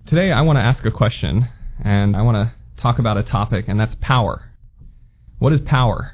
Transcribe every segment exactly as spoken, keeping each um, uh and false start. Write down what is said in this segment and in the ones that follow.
Today I want to ask a question, and I want to talk about a topic, and that's power. What is power?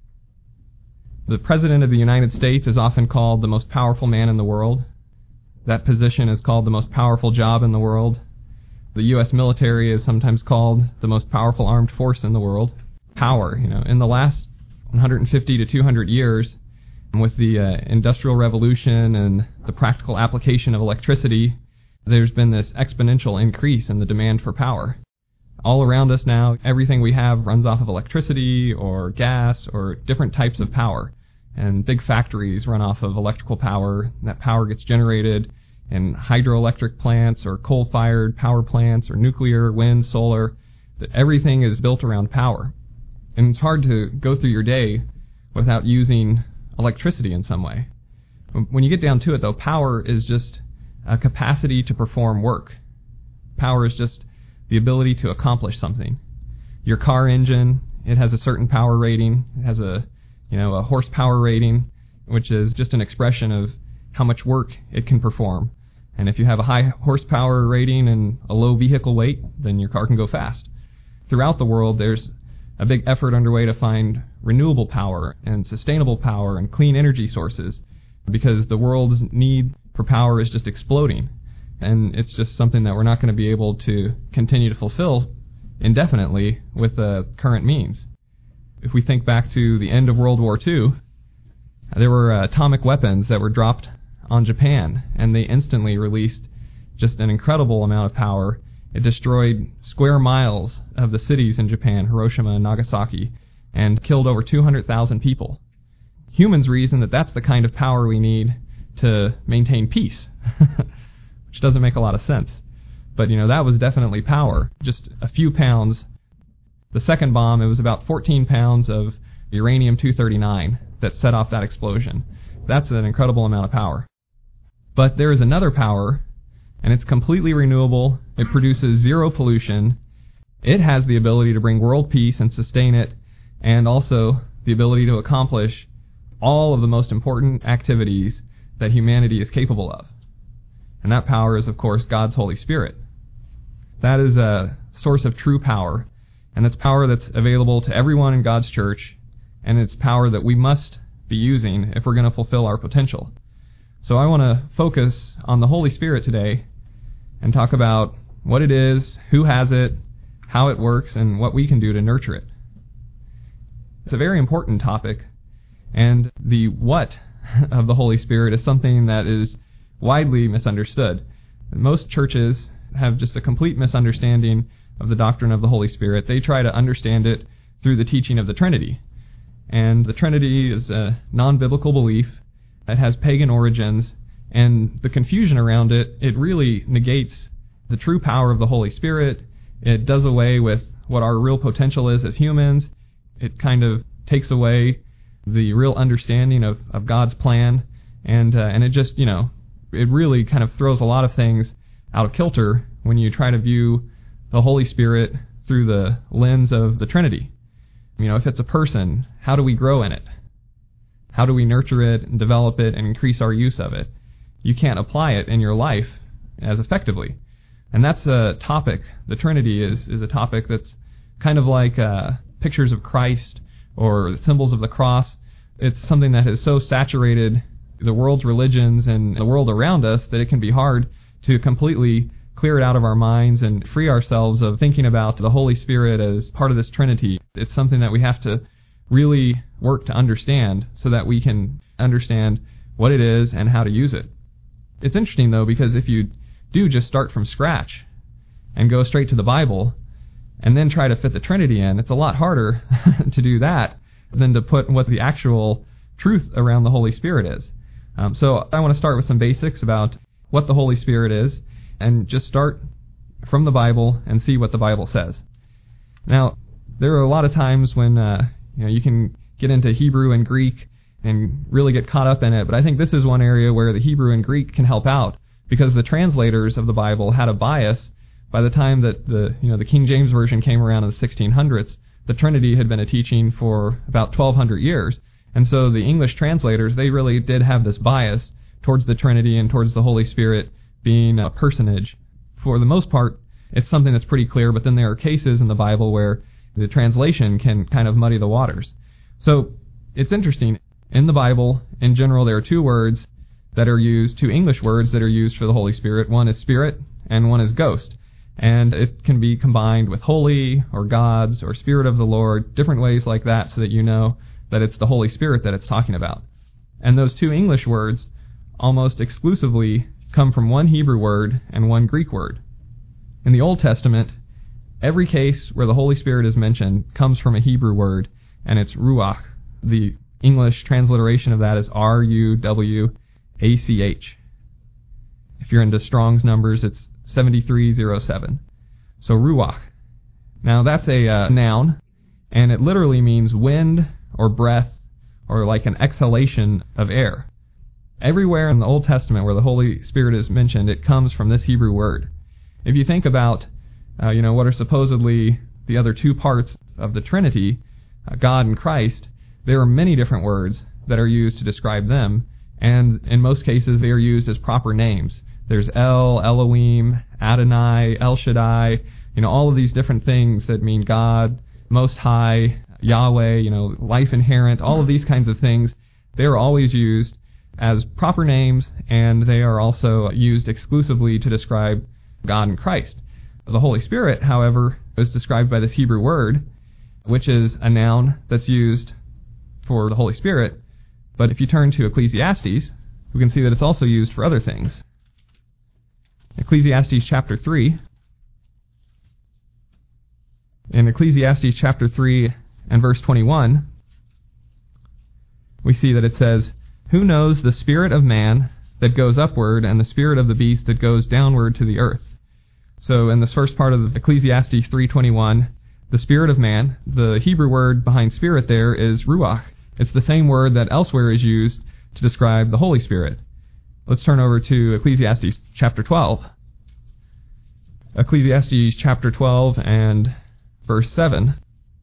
The President of the United States is often called the most powerful man in the world. That position is called the most powerful job in the world. The U S military is sometimes called the most powerful armed force in the world. Power, you know, in the last one hundred fifty to two hundred years, with the uh, Industrial Revolution and the practical application of electricity, there's been this exponential increase in the demand for power. All around us now, everything we have runs off of electricity or gas or different types of power. And big factories run off of electrical power. That power gets generated in hydroelectric plants or coal-fired power plants or nuclear, wind, solar. That everything is built around power. And it's hard to go through your day without using electricity in some way. When you get down to it, though, power is just a capacity to perform work. Power is just the ability to accomplish something. Your car engine, it has a certain power rating. It has a, you know, a horsepower rating, which is just an expression of how much work it can perform. And if you have a high horsepower rating and a low vehicle weight, then your car can go fast. Throughout the world, there's a big effort underway to find renewable power and sustainable power and clean energy sources, because the world's need for power is just exploding, and it's just something that we're not going to be able to continue to fulfill indefinitely with the current means. If we think back to the end of World War Two, there were uh, atomic weapons that were dropped on Japan, and they instantly released just an incredible amount of power. It destroyed square miles of the cities in Japan, Hiroshima and Nagasaki, and killed over two hundred thousand people. Humans reason that that's the kind of power we need to maintain peace, which doesn't make a lot of sense. But, you know, that was definitely power. Just a few pounds. The second bomb, it was about fourteen pounds of uranium two thirty-nine that set off that explosion. That's an incredible amount of power. But there is another power, and it's completely renewable. It produces zero pollution. It has the ability to bring world peace and sustain it, and also the ability to accomplish all of the most important activities that humanity is capable of. And that power is, of course, God's Holy Spirit. That is a source of true power, and it's power that's available to everyone in God's church, and it's power that we must be using if we're going to fulfill our potential. So I want to focus on the Holy Spirit today and talk about what it is, who has it, how it works, and what we can do to nurture it. It's a very important topic, and the what of the Holy Spirit is something that is widely misunderstood. Most churches have just a complete misunderstanding of the doctrine of the Holy Spirit. They try to understand it through the teaching of the Trinity. And the Trinity is a non-biblical belief. It has pagan origins, and the confusion around it, it really negates the true power of the Holy Spirit. It does away with what our real potential is as humans. It kind of takes away the real understanding of, of God's plan, and uh, and it just, you know, it really kind of throws a lot of things out of kilter when you try to view the Holy Spirit through the lens of the Trinity. You know, if it's a person, how do we grow in it? How do we nurture it and develop it and increase our use of it? You can't apply it in your life as effectively. And that's a topic, the Trinity is, is a topic that's kind of like uh, pictures of Christ or symbols of the cross. It's something that has so saturated the world's religions and the world around us that it can be hard to completely clear it out of our minds and free ourselves of thinking about the Holy Spirit as part of this Trinity. It's something that we have to really work to understand so that we can understand what it is and how to use it. It's interesting, though, because if you do just start from scratch and go straight to the Bible and then try to fit the Trinity in, it's a lot harder to do that than to put what the actual truth around the Holy Spirit is. Um, so I want to start with some basics about what the Holy Spirit is and just start from the Bible and see what the Bible says. Now, there are a lot of times when uh, you know you can get into Hebrew and Greek and really get caught up in it, but I think this is one area where the Hebrew and Greek can help out, because the translators of the Bible had a bias. By the time that the you know the King James Version came around in the sixteen hundreds, the Trinity had been a teaching for about twelve hundred years, and so the English translators, they really did have this bias towards the Trinity and towards the Holy Spirit being a personage. For the most part, it's something that's pretty clear, but then there are cases in the Bible where the translation can kind of muddy the waters. So it's interesting. In the Bible, in general, there are two words that are used, two English words that are used for the Holy Spirit. One is Spirit, and one is Ghost. And it can be combined with Holy, or God's, or Spirit of the Lord, different ways like that, so that you know that it's the Holy Spirit that it's talking about. And those two English words almost exclusively come from one Hebrew word and one Greek word. In the Old Testament, every case where the Holy Spirit is mentioned comes from a Hebrew word, and it's Ruach. The English transliteration of that is R U W A C H. If you're into Strong's numbers, it's seventy-three oh seven. So Ruach. Now that's a uh, noun, and it literally means wind or breath, or like an exhalation of air. Everywhere in the Old Testament where the Holy Spirit is mentioned, it comes from this Hebrew word. If you think about, uh, you know, what are supposedly the other two parts of the Trinity, uh, God and Christ, there are many different words that are used to describe them, and in most cases they are used as proper names. There's El, Elohim, Adonai, El Shaddai, you know, all of these different things that mean God, Most High, Yahweh, you know, life inherent, all of these kinds of things. They are always used as proper names, and they are also used exclusively to describe God and Christ. The Holy Spirit, however, is described by this Hebrew word, which is a noun that's used for the Holy Spirit. But if you turn to Ecclesiastes, we can see that it's also used for other things. Ecclesiastes chapter three. In Ecclesiastes chapter three and verse twenty-one, we see that it says, "Who knows the spirit of man that goes upward, and the spirit of the beast that goes downward to the earth?" So in this first part of Ecclesiastes three twenty-one, the spirit of man, the Hebrew word behind spirit there is ruach. It's the same word that elsewhere is used to describe the Holy Spirit. Let's turn over to Ecclesiastes chapter twelve. Ecclesiastes chapter twelve and verse seven.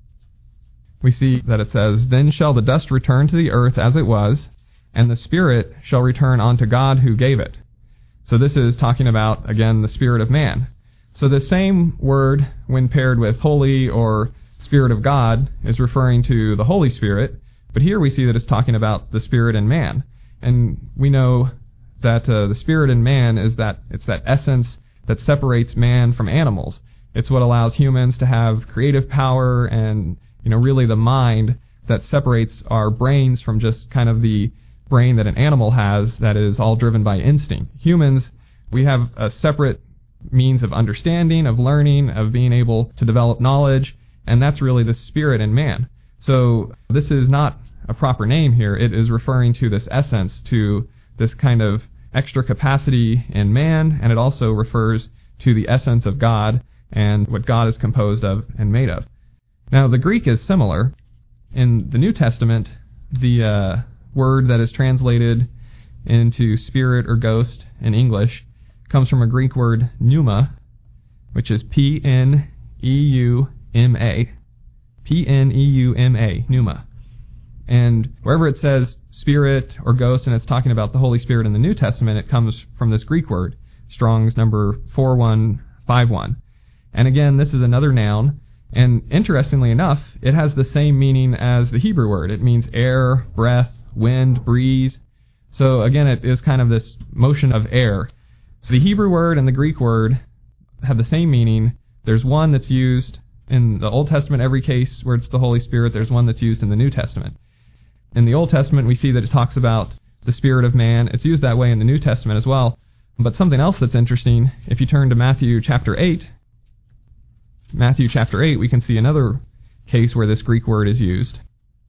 We see that it says, "Then shall the dust return to the earth as it was, and the spirit shall return unto God who gave it." So this is talking about, again, the spirit of man. So the same word, when paired with holy or Spirit of God, is referring to the Holy Spirit, but here we see that it's talking about the Spirit in man. And we know that uh, the Spirit in man is that it's that essence that separates man from animals. It's what allows humans to have creative power and, you know, really the mind that separates our brains from just kind of the brain that an animal has that is all driven by instinct. Humans, we have a separate means of understanding, of learning, of being able to develop knowledge, and that's really the spirit in man. So this is not a proper name here. It is referring to this essence, to this kind of extra capacity in man, and it also refers to the essence of God and what God is composed of and made of. Now, the Greek is similar. In the New Testament, the uh, word that is translated into spirit or ghost in English comes from a Greek word pneuma, which is P N E U M A. P N E U M A, pneuma. And wherever it says spirit or ghost and it's talking about the Holy Spirit in the New Testament, it comes from this Greek word, Strong's number four one five one. And again, this is another noun, and interestingly enough, it has the same meaning as the Hebrew word. It means air, breath, wind, breeze. So again, it is kind of this motion of air. So the Hebrew word and the Greek word have the same meaning. There's one that's used in the Old Testament, every case where it's the Holy Spirit. There's one that's used in the New Testament. In the Old Testament, we see that it talks about the spirit of man. It's used that way in the New Testament as well. But something else that's interesting, if you turn to Matthew chapter eight, Matthew chapter eight, we can see another case where this Greek word is used.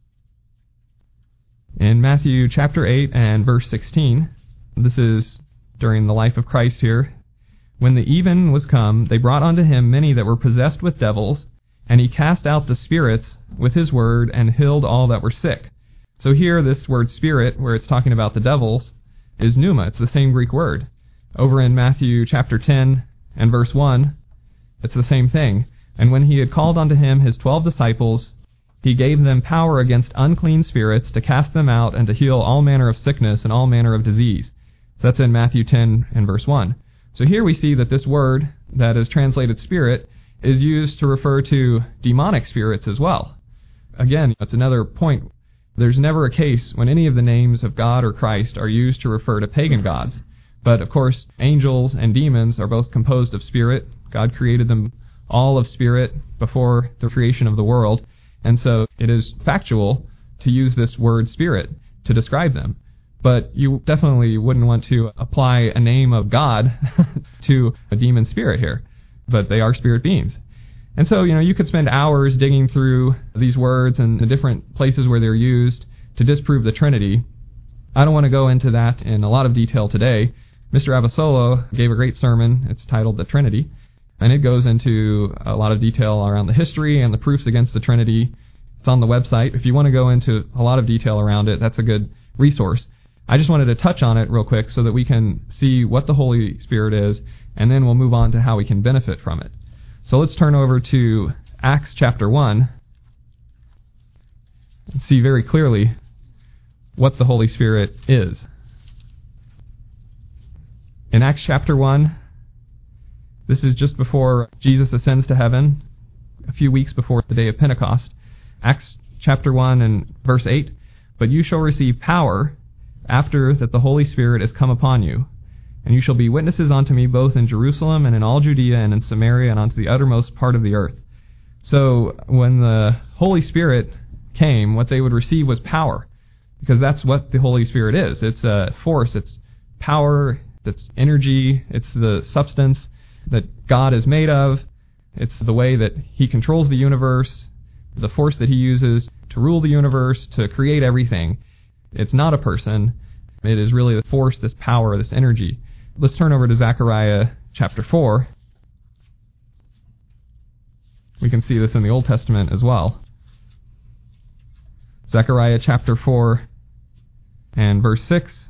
In Matthew chapter eight and verse sixteen, this is during the life of Christ here, "When the even was come, they brought unto him many that were possessed with devils, and he cast out the spirits with his word, and healed all that were sick." So here, this word spirit, where it's talking about the devils, is pneuma. It's the same Greek word. Over in Matthew chapter ten and verse one, it's the same thing. "And when he had called unto him his twelve disciples, he gave them power against unclean spirits to cast them out and to heal all manner of sickness and all manner of disease." So that's in Matthew ten and verse one. So here we see that this word that is translated spirit is used to refer to demonic spirits as well. Again, that's another point. There's never a case when any of the names of God or Christ are used to refer to pagan gods. But of course, angels and demons are both composed of spirit. God created them all of spirit before the creation of the world. And so it is factual to use this word spirit to describe them. But you definitely wouldn't want to apply a name of God to a demon spirit here. But they are spirit beings. And so, you know, you could spend hours digging through these words and the different places where they're used to disprove the Trinity. I don't want to go into that in a lot of detail today. Mister Abasolo gave a great sermon. It's titled The Trinity. And it goes into a lot of detail around the history and the proofs against the Trinity. It's on the website. If you want to go into a lot of detail around it, that's a good resource. I just wanted to touch on it real quick so that we can see what the Holy Spirit is, and then we'll move on to how we can benefit from it. So let's turn over to Acts chapter one and see very clearly what the Holy Spirit is. In Acts chapter one, this is just before Jesus ascends to heaven, a few weeks before the day of Pentecost. Acts chapter one and verse eight, "But you shall receive power after that the Holy Spirit is come upon you, and you shall be witnesses unto me both in Jerusalem and in all Judea and in Samaria and unto the uttermost part of the earth." So when the Holy Spirit came, what they would receive was power, because that's what the Holy Spirit is. It's a force, it's power, it's energy, it's the substance that God is made of, it's the way that He controls the universe, the force that He uses to rule the universe, to create everything. It's not a person. It is really the force, this power, this energy. Let's turn over to Zechariah chapter four. We can see this in the Old Testament as well. Zechariah chapter four and verse six.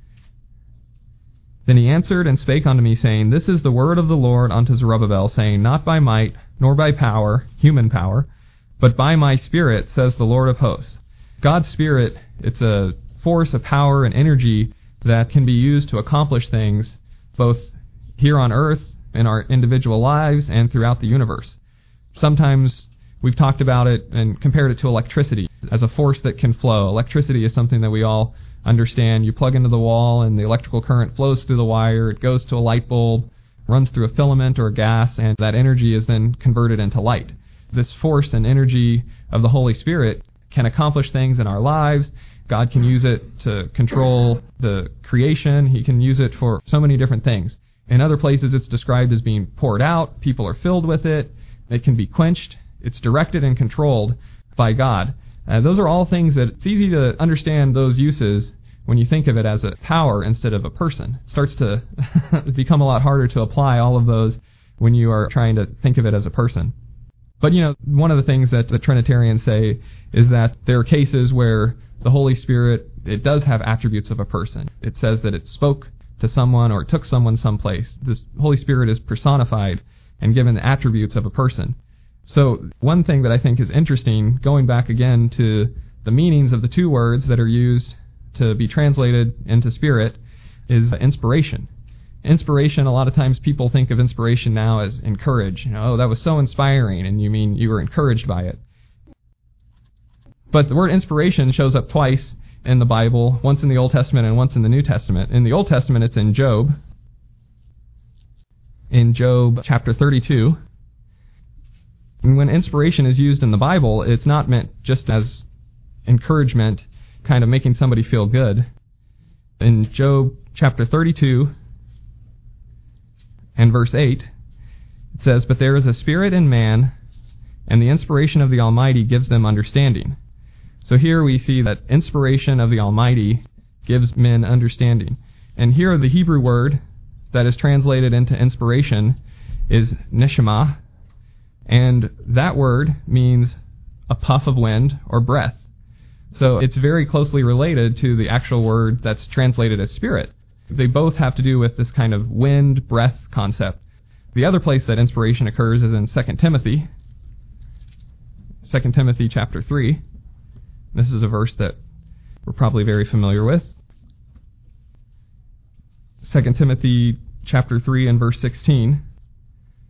"Then he answered and spake unto me, saying, This is the word of the Lord unto Zerubbabel, saying, Not by might, nor by power, human power, but by my Spirit, says the Lord of hosts." God's Spirit, it's a force, a power, an energy that can be used to accomplish things both here on earth, in our individual lives, and throughout the universe. Sometimes we've talked about it and compared it to electricity as a force that can flow. Electricity is something that we all understand. You plug into the wall and the electrical current flows through the wire, it goes to a light bulb, runs through a filament or a gas, and that energy is then converted into light. This force and energy of the Holy Spirit can accomplish things in our lives. God can use it to control the creation. He can use it for so many different things. In other places it's described as being poured out. People are filled with it. It can be quenched. It's directed and controlled by God. Uh, those are all things that it's easy to understand those uses when you think of it as a power instead of a person. It starts to become a lot harder to apply all of those when you are trying to think of it as a person. But, you know, one of the things that the Trinitarians say is that there are cases where the Holy Spirit, it does have attributes of a person. It says that it spoke to someone or it took someone someplace. This Holy Spirit is personified and given the attributes of a person. So one thing that I think is interesting, going back again to the meanings of the two words that are used to be translated into spirit, is inspiration. Inspiration, a lot of times people think of inspiration now as encourage. You know, oh, that was so inspiring, and you mean you were encouraged by it. But the word inspiration shows up twice in the Bible, once in the Old Testament and once in the New Testament. In the Old Testament, it's in Job. In Job chapter thirty-two. And when inspiration is used in the Bible, it's not meant just as encouragement, kind of making somebody feel good. In Job chapter thirty-two and verse eight, it says, "But there is a spirit in man, and the inspiration of the Almighty gives them understanding." So here we see that inspiration of the Almighty gives men understanding. And here the Hebrew word that is translated into inspiration is neshama, and that word means a puff of wind or breath. So it's very closely related to the actual word that's translated as spirit. They both have to do with this kind of wind, breath concept. The other place that inspiration occurs is in Second Timothy. Second Timothy chapter three. This is a verse that we're probably very familiar with. Second Timothy chapter three and verse sixteen.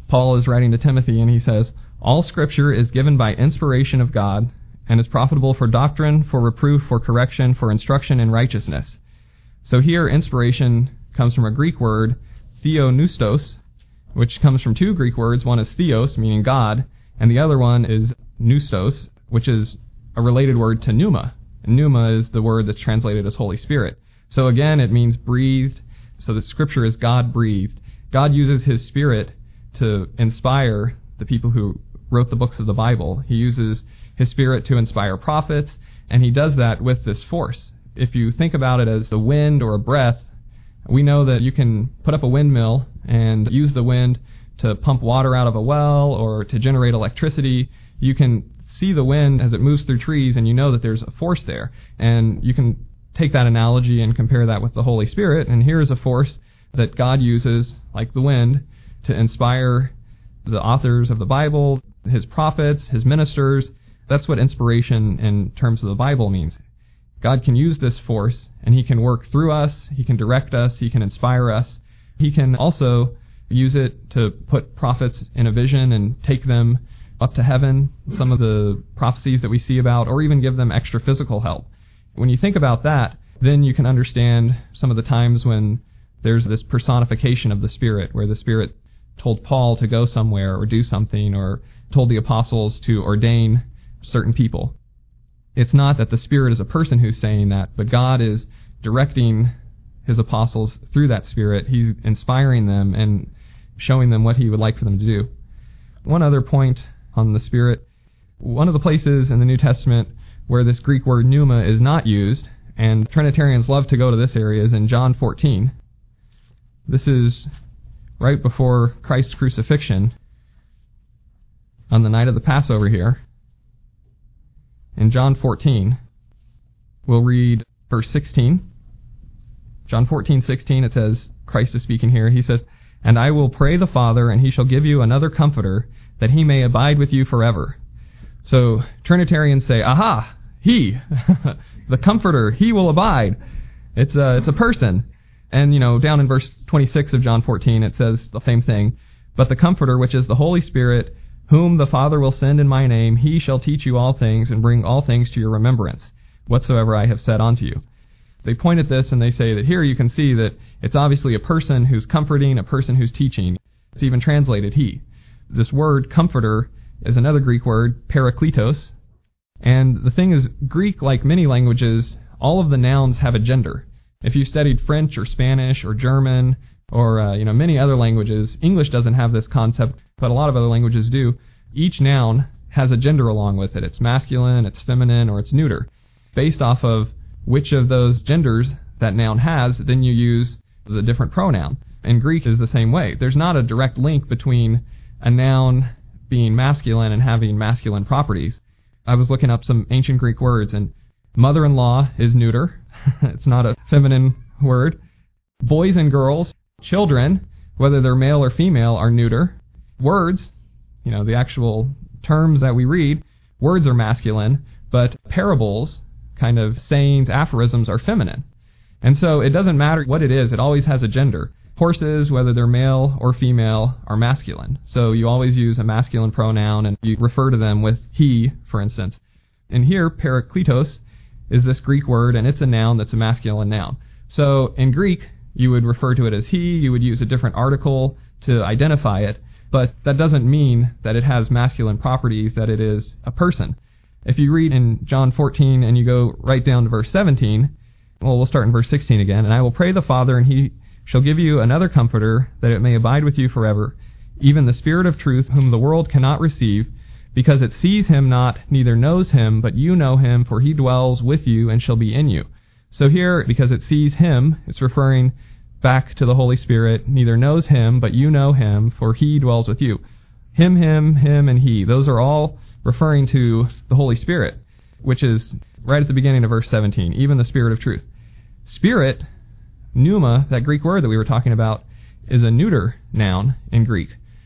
Paul is writing to Timothy, and he says, "All Scripture is given by inspiration of God, and is profitable for doctrine, for reproof, for correction, for instruction in righteousness." So here, inspiration comes from a Greek word, theopneustos, which comes from two Greek words. One is theos, meaning God, and the other one is pneustos, which is a related word to pneuma. And pneuma is the word that's translated as Holy Spirit. So again, it means breathed. So the Scripture is God-breathed. God uses His Spirit to inspire the people who wrote the books of the Bible. He uses His Spirit to inspire prophets, and He does that with this force. If you think about it as a wind or a breath, we know that you can put up a windmill and use the wind to pump water out of a well or to generate electricity. You can see the wind as it moves through trees, and you know that there's a force there. And you can take that analogy and compare that with the Holy Spirit, and here's a force that God uses, like the wind, to inspire the authors of the Bible, His prophets, His ministers. That's what inspiration in terms of the Bible means. God can use this force, and He can work through us, He can direct us, He can inspire us. He can also use it to put prophets in a vision and take them up to heaven, some of the prophecies that we see about, or even give them extra physical help. When you think about that, then you can understand some of the times when there's this personification of the Spirit, where the Spirit told Paul to go somewhere or do something, or told the apostles to ordain certain people. It's not that the Spirit is a person who's saying that, but God is directing His apostles through that Spirit. He's inspiring them and showing them what He would like for them to do. One other point on the Spirit, one of the places in the New Testament where this Greek word pneuma is not used, and Trinitarians love to go to this area, is in John fourteen. This is right before Christ's crucifixion, on the night of the Passover here. In John fourteen, we'll read verse sixteen. John fourteen sixteen, it says, Christ is speaking here, He says, "And I will pray the Father, and He shall give you another Comforter, that He may abide with you forever." So Trinitarians say, aha, He, the Comforter, He will abide. It's a, it's a person. And, you know, down in verse twenty-six of John fourteen, it says the same thing. "But the Comforter, which is the Holy Spirit, whom the Father will send in my name, He shall teach you all things, and bring all things to your remembrance, whatsoever I have said unto you." They point at this and they say that here you can see that it's obviously a person who's comforting, a person who's teaching. It's even translated He. This word, comforter, is another Greek word, parakletos. And the thing is, Greek, like many languages, all of the nouns have a gender. If you studied French or Spanish or German or uh, you know many other languages, English doesn't have this concept, but a lot of other languages do. Each noun has a gender along with it. It's masculine, it's feminine, or it's neuter. Based off of which of those genders that noun has, then you use the different pronoun. In Greek is the same way. There's not a direct link between a noun being masculine and having masculine properties. I was looking up some ancient Greek words, and mother-in-law is neuter. It's not a feminine word. Boys and girls, children, whether they're male or female, are neuter. Words, you know, the actual terms that we read, words are masculine, but parables, kind of sayings, aphorisms, are feminine. And so it doesn't matter what it is, it always has a gender. Horses, whether they're male or female, are masculine. So you always use a masculine pronoun, and you refer to them with he, for instance. And here, parakletos is this Greek word, and it's a noun that's a masculine noun. So in Greek, you would refer to it as he, you would use a different article to identify it, but that doesn't mean that it has masculine properties, that it is a person. If you read in John fourteen and you go right down to verse seventeen, well, we'll start in verse sixteen again. "And I will pray the Father, and He shall give you another Comforter, that it may abide with you forever, even the Spirit of truth, whom the world cannot receive, because it sees Him not, neither knows Him, but you know Him, for He dwells with you and shall be in you." So here, because it sees Him, it's referring back to the Holy Spirit, neither knows Him, but you know Him, for He dwells with you. Him, Him, Him, and He. Those are all referring to the Holy Spirit, which is right at the beginning of verse seventeen, even the Spirit of truth. Spirit, pneuma, that Greek word that we were talking about, is a neuter noun in Greek.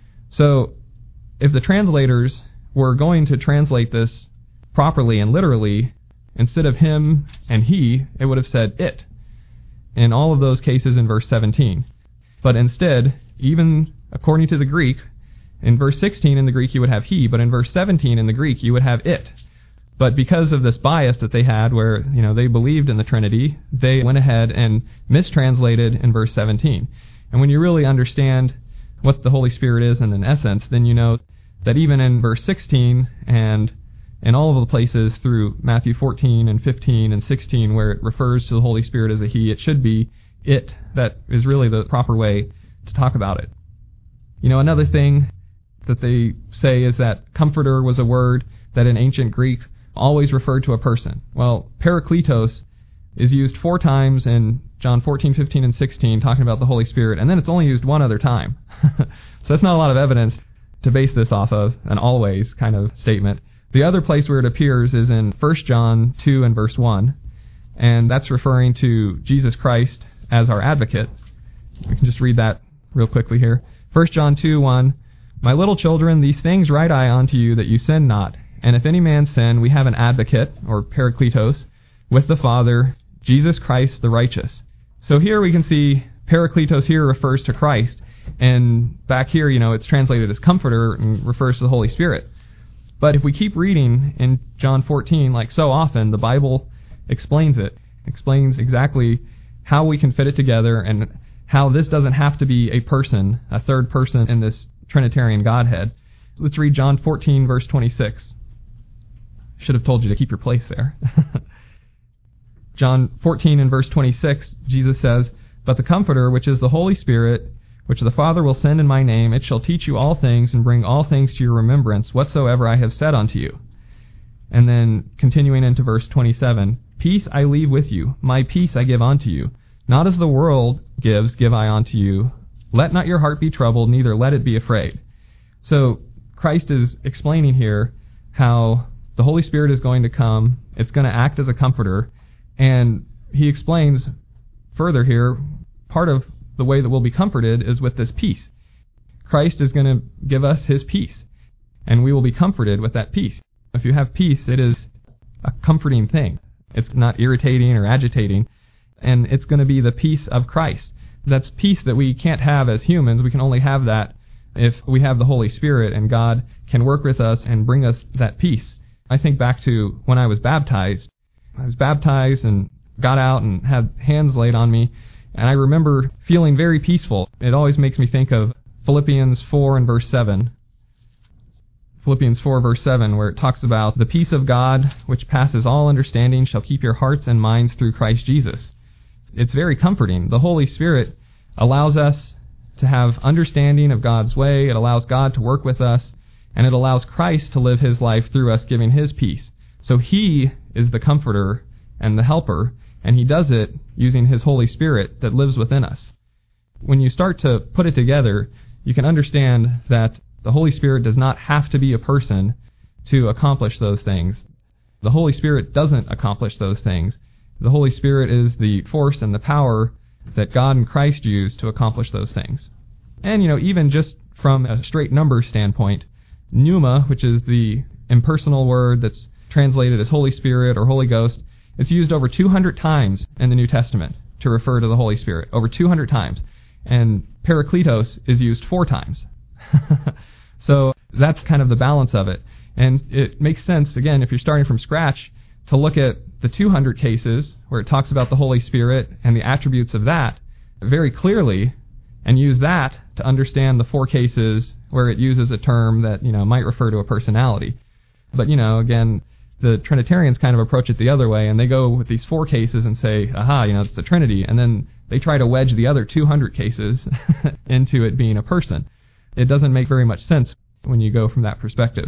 So if the translators were going to translate this properly and literally, instead of him and he, it would have said it in all of those cases in verse seventeen. But instead, even according to the Greek, In verse sixteen in the Greek you would have he, but in verse seventeen in the Greek you would have it. But because of this bias that they had where, you know, they believed in the Trinity, they went ahead and mistranslated in verse seventeen. And when you really understand what the Holy Spirit is in an essence, then you know that even in verse sixteen and in all of the places through Matthew fourteen and fifteen and sixteen where it refers to the Holy Spirit as a he, it should be it that is really the proper way to talk about it. You know, another thing that they say is that comforter was a word that in ancient Greek always referred to a person. Well, parakletos is used four times in John fourteen, fifteen, and sixteen, talking about the Holy Spirit, and then it's only used one other time. So that's not a lot of evidence to base this off of, an always kind of statement. The other place where it appears is in First John two and verse one, and that's referring to Jesus Christ as our advocate. We can just read that real quickly here. First John two, one, My little children, these things write I unto you, that you sin not. And if any man sin, we have an advocate, or parakletos, with the Father, Jesus Christ the righteous. So here we can see parakletos here refers to Christ, and back here, you know, it's translated as comforter and refers to the Holy Spirit. But if we keep reading in John fourteen, like so often, the Bible explains it, explains exactly how we can fit it together and how this doesn't have to be a person, a third person in this Trinitarian Godhead. Let's read John fourteen, verse twenty-six. Should have told you to keep your place there. John fourteen and verse twenty-six, Jesus says, But the Comforter, which is the Holy Spirit, which the Father will send in my name, it shall teach you all things, and bring all things to your remembrance, whatsoever I have said unto you. And then, continuing into verse twenty-seven, Peace I leave with you, my peace I give unto you. Not as the world gives, give I unto you. Let not your heart be troubled, neither let it be afraid. So, Christ is explaining here how the Holy Spirit is going to come, it's going to act as a comforter, and he explains further here, part of the way that we'll be comforted is with this peace. Christ is going to give us his peace, and we will be comforted with that peace. If you have peace, it is a comforting thing. It's not irritating or agitating, and it's going to be the peace of Christ. That's peace that we can't have as humans. We can only have that if we have the Holy Spirit, and God can work with us and bring us that peace. I think back to when I was baptized. I was baptized and got out and had hands laid on me, and I remember feeling very peaceful. It always makes me think of Philippians four and verse seven. Philippians four verse seven, where it talks about the peace of God, which passes all understanding, shall keep your hearts and minds through Christ Jesus. It's very comforting. The Holy Spirit allows us to have understanding of God's way. It allows God to work with us, and it allows Christ to live his life through us, giving his peace. So he is the comforter and the helper, and he does it using his Holy Spirit that lives within us. When you start to put it together, you can understand that the Holy Spirit does not have to be a person to accomplish those things. The Holy Spirit doesn't accomplish those things. The Holy Spirit is the force and the power that God and Christ use to accomplish those things. And, you know, even just from a straight number standpoint, pneuma, which is the impersonal word that's translated as Holy Spirit or Holy Ghost, it's used over two hundred times in the New Testament to refer to the Holy Spirit. Over two hundred times. And parakletos is used four times. So that's kind of the balance of it. And it makes sense, again, if you're starting from scratch, to look at the two hundred cases where it talks about the Holy Spirit and the attributes of that very clearly, and use that to understand the four cases where it uses a term that, you know, might refer to a personality. But, you know, again, the Trinitarians kind of approach it the other way, and they go with these four cases and say, aha, you know, it's the Trinity, and then they try to wedge the other two hundred cases into it being a person. It doesn't make very much sense when you go from that perspective.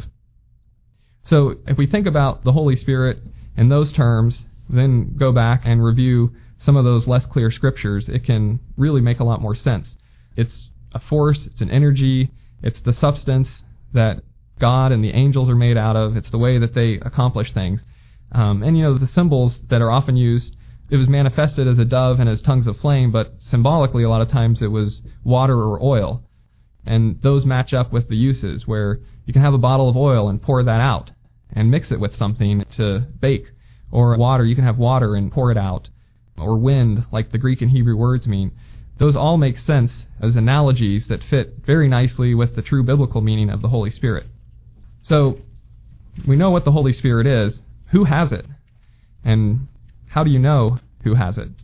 So if we think about the Holy Spirit in those terms, then go back and review some of those less clear scriptures, it can really make a lot more sense. It's a force, it's an energy, it's the substance that God and the angels are made out of, it's the way that they accomplish things. Um, and, you know, the symbols that are often used, it was manifested as a dove and as tongues of flame, but symbolically a lot of times it was water or oil. And those match up with the uses, where you can have a bottle of oil and pour that out and mix it with something to bake. Or water, you can have water and pour it out. Or wind, like the Greek and Hebrew words mean. Those all make sense as analogies that fit very nicely with the true biblical meaning of the Holy Spirit. So, we know what the Holy Spirit is. Who has it? And how do you know who has it?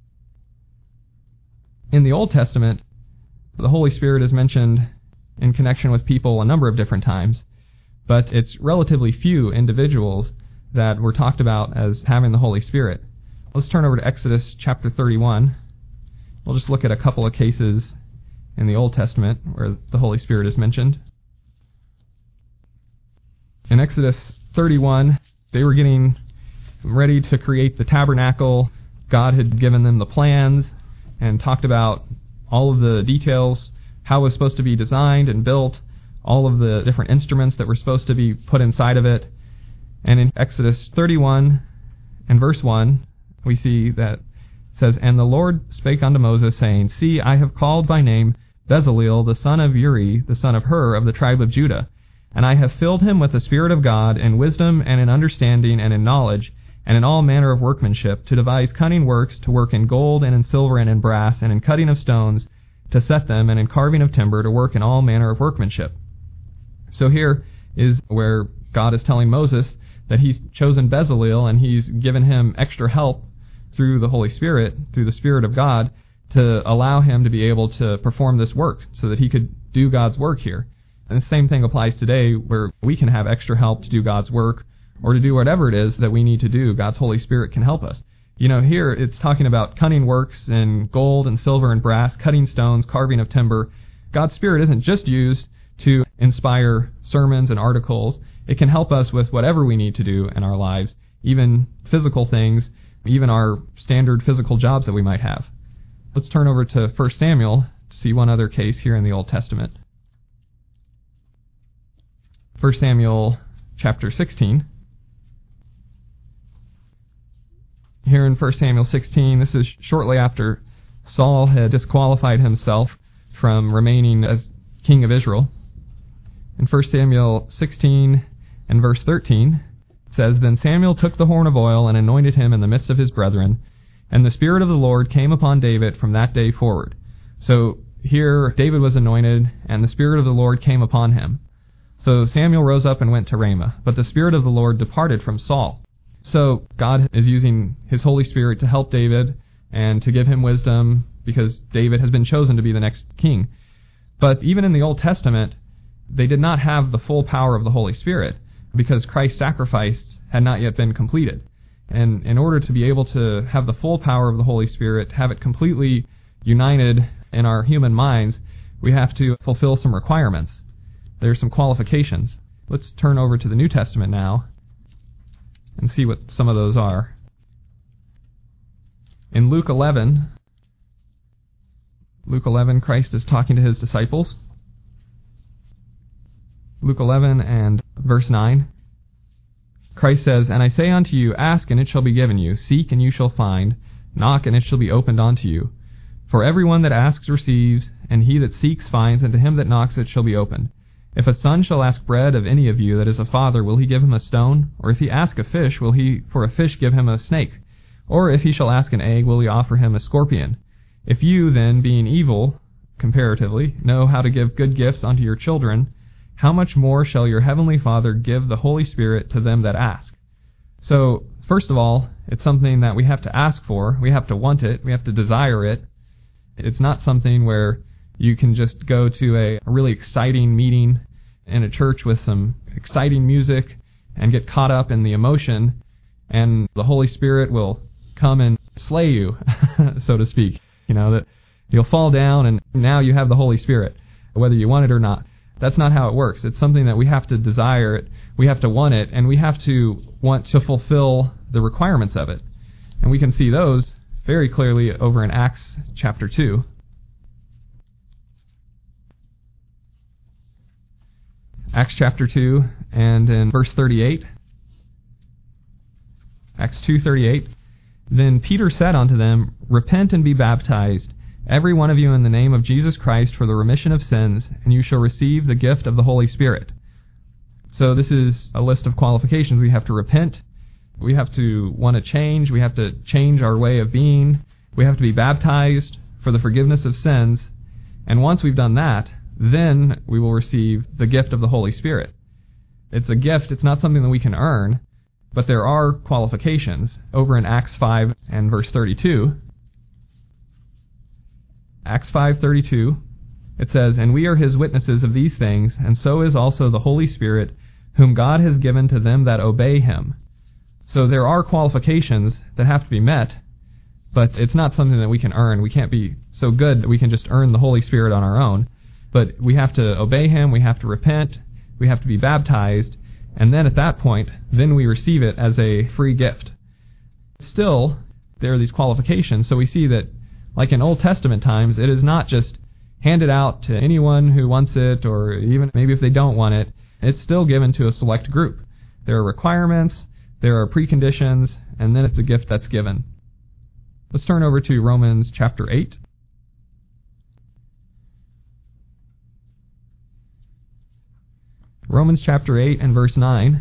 In the Old Testament, the Holy Spirit is mentioned in connection with people a number of different times, but it's relatively few individuals that were talked about as having the Holy Spirit. Let's turn over to Exodus chapter thirty-one. We'll just look at a couple of cases in the Old Testament where the Holy Spirit is mentioned. In Exodus thirty-one, they were getting ready to create the tabernacle. God had given them the plans and talked about all of the details, how it was supposed to be designed and built, all of the different instruments that were supposed to be put inside of it. And in Exodus thirty-one and verse one, we see that it says, "And the Lord spake unto Moses, saying, See, I have called by name Bezaleel, the son of Uri, the son of Hur, of the tribe of Judah. And I have filled him with the Spirit of God, in wisdom, and in understanding, and in knowledge, and in all manner of workmanship, to devise cunning works, to work in gold, and in silver, and in brass, and in cutting of stones, to set them, and in carving of timber, to work in all manner of workmanship." So here is where God is telling Moses that he's chosen Bezaleel, and he's given him extra help through the Holy Spirit, through the Spirit of God, to allow him to be able to perform this work, so that he could do God's work here. And the same thing applies today, where we can have extra help to do God's work, or to do whatever it is that we need to do. God's Holy Spirit can help us. You know, here it's talking about cunning works in gold and silver and brass, cutting stones, carving of timber. God's Spirit isn't just used to inspire sermons and articles. It can help us with whatever we need to do in our lives, even physical things, even our standard physical jobs that we might have. Let's turn over to First Samuel to see one other case here in the Old Testament. First Samuel chapter sixteen. Here in First Samuel sixteen, this is shortly after Saul had disqualified himself from remaining as king of Israel. In First Samuel sixteen and verse thirteen, it says, "Then Samuel took the horn of oil and anointed him in the midst of his brethren, and the Spirit of the Lord came upon David from that day forward." So here David was anointed, and the Spirit of the Lord came upon him. So Samuel rose up and went to Ramah, but the Spirit of the Lord departed from Saul. So God is using His Holy Spirit to help David and to give him wisdom, because David has been chosen to be the next king. But even in the Old Testament, they did not have the full power of the Holy Spirit, because Christ's sacrifice had not yet been completed. And in order to be able to have the full power of the Holy Spirit, to have it completely united in our human minds, we have to fulfill some requirements. There are some qualifications. Let's turn over to the New Testament now and see what some of those are. In Luke eleven, Luke eleven, Christ is talking to His disciples. Luke eleven and verse nine. Christ says, "And I say unto you, ask, and it shall be given you. Seek, and you shall find. Knock, and it shall be opened unto you. For everyone that asks receives, and he that seeks finds, and to him that knocks it shall be opened. If a son shall ask bread of any of you that is a father, will he give him a stone? Or if he ask a fish, will he for a fish give him a snake? Or if he shall ask an egg, will he offer him a scorpion? If you then, being evil, comparatively, know how to give good gifts unto your children, how much more shall your heavenly Father give the Holy Spirit to them that ask?" So, first of all, it's something that we have to ask for. We have to want it. We have to desire it. It's not something where you can just go to a really exciting meeting in a church with some exciting music and get caught up in the emotion, and the Holy Spirit will come and slay you, so to speak. You know, that you'll fall down and now you have the Holy Spirit, whether you want it or not. That's not how it works. It's something that we have to desire it, we have to want it, and we have to want to fulfill the requirements of it. And we can see those very clearly over in Acts chapter two. Acts chapter two, and in verse thirty-eight. Acts two thirty-eight. "Then Peter said unto them, Repent and be baptized, every one of you in the name of Jesus Christ for the remission of sins, and you shall receive the gift of the Holy Spirit." So this is a list of qualifications. We have to repent. We have to want to change. We have to change our way of being. We have to be baptized for the forgiveness of sins, and once we've done that, then we will receive the gift of the Holy Spirit. It's a gift, it's not something that we can earn, but there are qualifications. Over in Acts five and verse thirty-two, Acts five thirty-two, it says, "And we are his witnesses of these things, and so is also the Holy Spirit, whom God has given to them that obey him." So there are qualifications that have to be met, but it's not something that we can earn. We can't be so good that we can just earn the Holy Spirit on our own. But we have to obey him, we have to repent, we have to be baptized, and then at that point, then we receive it as a free gift. Still, there are these qualifications, so we see that, like in Old Testament times, it is not just handed out to anyone who wants it, or even maybe if they don't want it, it's still given to a select group. There are requirements, there are preconditions, and then it's a gift that's given. Let's turn over to Romans chapter eight. Romans chapter eight and verse nine.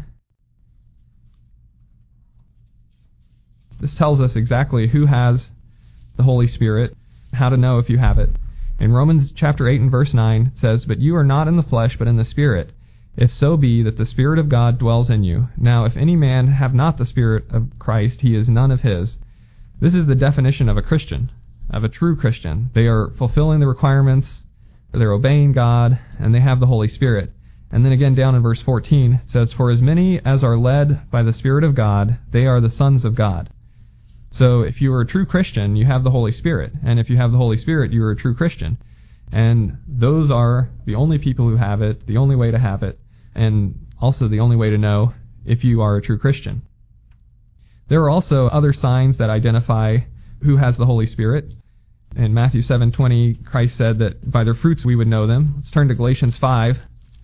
This tells us exactly who has the Holy Spirit, how to know if you have it. In Romans chapter eight and verse nine, it says, "But you are not in the flesh, but in the Spirit, if so be that the Spirit of God dwells in you. Now if any man have not the Spirit of Christ, he is none of his." This is the definition of a Christian, of a true Christian. They are fulfilling the requirements, they're obeying God, and they have the Holy Spirit. And then again down in verse fourteen, it says, "For as many as are led by the Spirit of God, they are the sons of God." So if you are a true Christian, you have the Holy Spirit. And if you have the Holy Spirit, you are a true Christian. And those are the only people who have it, the only way to have it, and also the only way to know if you are a true Christian. There are also other signs that identify who has the Holy Spirit. In Matthew seven twenty, Christ said that by their fruits we would know them. Let's turn to Galatians five.